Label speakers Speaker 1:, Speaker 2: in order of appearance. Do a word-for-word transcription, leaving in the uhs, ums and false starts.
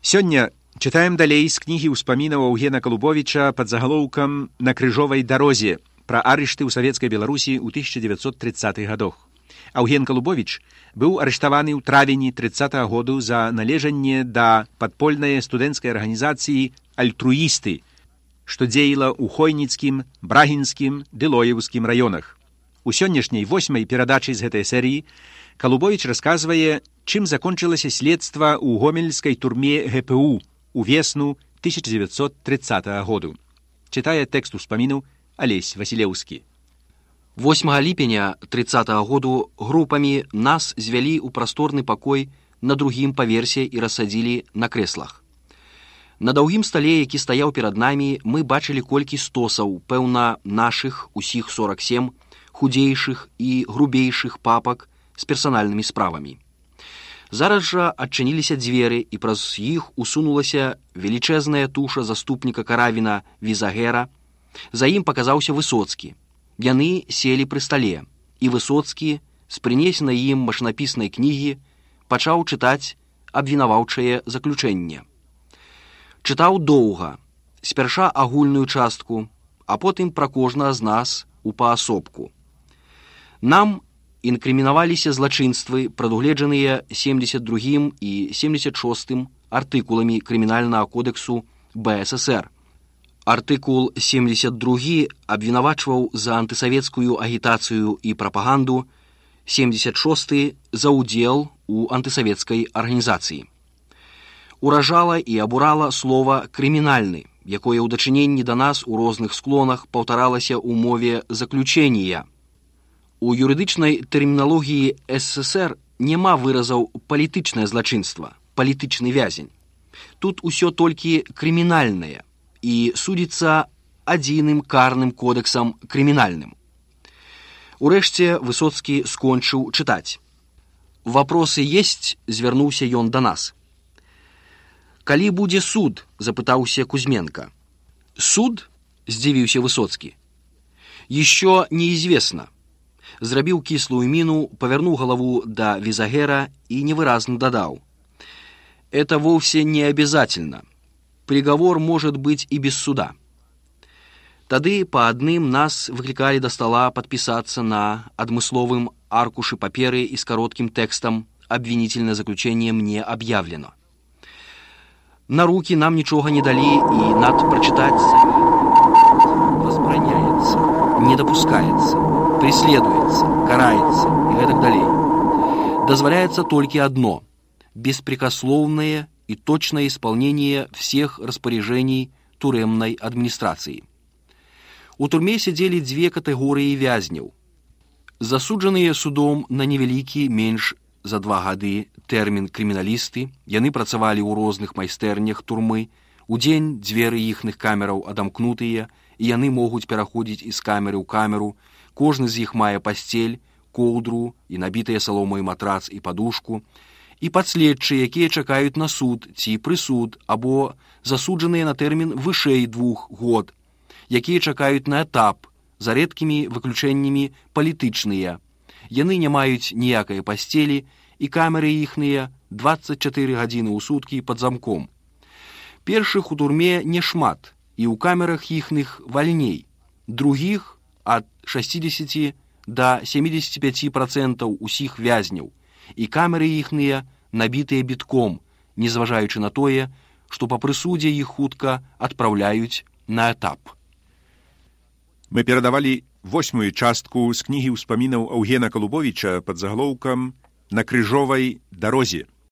Speaker 1: Сёння чытаем далей з кнігі ўспамінаў Аўгена Калубовіча пад загалоўкам «На крыжовай дарозе» пра арышты ў савецкай Беларусі ў тысяча дзевяцьсот трыццатых гадах. Аўген Калубовіч быў арыштаваны ў травені трыццатага году за належанне да падпольнай студэнцкай арганізацыі «Альтруісты», што дзеяла ў Хойніцкім, Брагінскім ды Лоеўскім раёнах. У сённяшняй восьмай перадачы з гэтай серыі Калубовіч расказвае, чым закончылася следства ў гомельскай турме гэ пэ у увесну тысяча дзевяцьсот трыццатага году. Чытае тэкст успамінаў Алесь Васілеўскі.
Speaker 2: восьмага ліпеня трыццатага году групамі нас звялі ў прасторны пакой на другім паверсе і рассадзілі на крэслах. На даўгім стале, які стаяў перад намі, мы бачылі колькі стосаў, пэўна, нашых усіх сорак сем, худзейшых і грубейшых папак з персанальнымі справамі. Зараз жа адчыніліся дзверы, і праз іх усунулася велічэзная туша заступніка Каравіна Візагера. За ім паказаўся Высоцкі. Яны селі пры стале, і Высоцкі з прынесенай ім машынапіснай кнігі пачаў чытаць абвінаваўчае заключэнне. Чытаў доўга, спярша агульную частку, а потым пра кожнага з нас у паасобку. Нам інкрымінаваліся злачынствы, прадугледжаныя семдзесят другім і семдзесят шостым артыкуламі крымінальнага кодексу бэ эс эс эр. Артыкул семдзесят другі абвінавачваў за антысавецкую агітацыю і прапаганду, семдзесят шосты за ўдзел у антысавецкай арганізацыі. Уражала і абурала слова «крымінальны», якое ў дачыненні да нас у розных склонах паўтаралася ў мове заключэння. У юрыдычнай тэрміналогіі эс эс эс эр няма выразаў «палітычнае злачынства», «палітычны вязень». Тут усё толькі крымінальнае і судзіцца адзіным карным кодексам крымінальным. Урэшце Высоцкі скончыў чытаць. «Вопросы есть?» — звярнуўся ён да нас. «Калі будзе суд?» — запытаўся Кузьменка. «Суд?» — здзівіўся Высоцкі. «Еще неизвестно». Зрабіў кіслую міну, павярнуў галаву да Візагера і невыразна дадаў. «Это вовсе не обязательно. Приговор может быть и без суда». Тады па адным нас выклікалі да стала падпісацца на адмысловым аркушы паперы і з кароткім тэкстам «Обвинительное заключение мне объявлено». На руки нам нічога не далі, і над прачытаць возбраняецца, не допускаецца, преследуецца, караецца і гэтак далей. Дозволяется только одно – беспрекословное и точное исполнение всех распоряжений тюремной администрации. У турме сидели две категории вязняў. Засуджаныя судом на невялікі, менш за два гады тэрмін крыміналісты, яны працавалі ў розных майстэрнях турмы, удзень дзверы іхных камераў адамкнутыя, і яны могуць пераходзіць з камеры ў камеру, кожны з іх мае пасцель, коўдру і набітыя саломай матрац і падушку, і падследчыя, якія чакаюць на суд ці прысуд, або засуджаныя на тэрмін вышэй двух год, якія чакаюць на этап, за рэдкімі выключэннямі палітычныя. Яны не маюць ніякай пасцелі, і камеры іхныя дваццаць чатыры гадзіны ў суткі пад замком. Першых у турме нешмат, і ў камерах іхных вальней. Другіх ад шэсцідзесяці да сямідзесяці пяці працэнтаў усіх вязняў, і камеры іхныя набітыя бітком, незважаючы на тое, што па прысудзе іх хутка адпраўляюць на этап.
Speaker 1: Мы перадавалі восьмую частку з кнігі ўспамінаў Аўгена Калубовіча пад загалоўкам «На крыжовай дарозе».